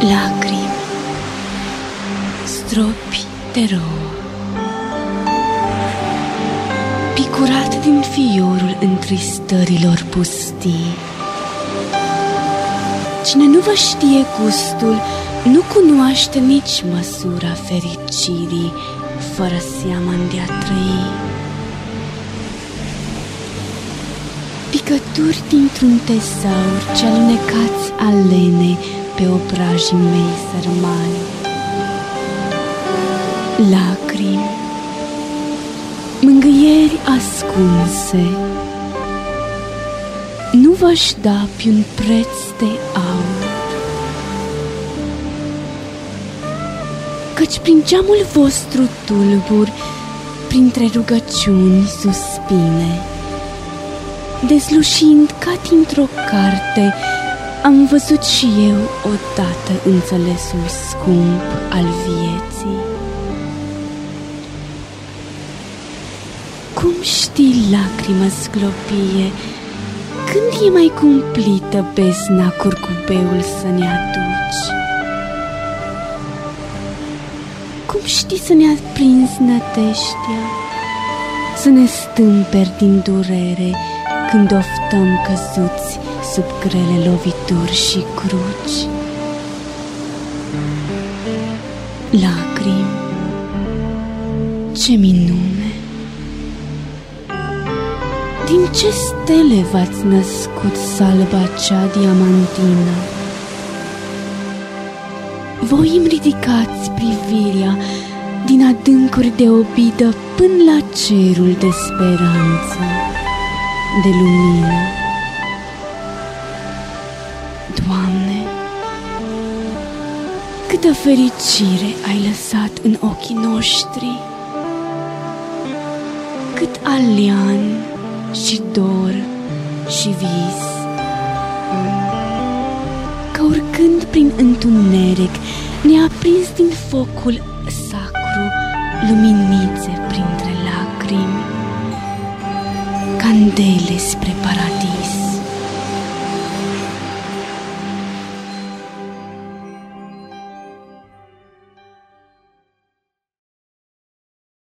Lacrimi, stropi de rouă, picurat din fiorul întristărilor pustii. Cine nu vă știe gustul, nu cunoaște nici măsura fericirii, fără seama de a trăi. Picături dintr-un tesaur ce alunecați alene pe obrajii mei sărmani. Lacrimi, mângâieri ascunse, nu v-aș da pe un preț de aur, căci prin geamul vostru tulbur, printre rugăciuni suspine, dezlușind ca dintr-o carte, am văzut și eu odată înțelesul scump al vieții. Cum știi, lacrimă sclopie, când e mai cumplită bezna curcubeul să ne aduci? Cum știi să ne aprinzi nădejdea, să ne stâmperi din durere când oftăm căzuți sub grele lovituri și cruci? Lacrimi, ce minune! Din ce stele v-ați născut salba cea diamantină? Voi îmi ridicați privirea din adâncuri de obidă până la cerul de speranță, de lumină. Doamne, câtă fericire ai lăsat în ochii noștri, cât alean și dor și vis, că urcând prin întuneric ne-a prins din focul sacru luminițe printre lacrimi, candele spre paradis.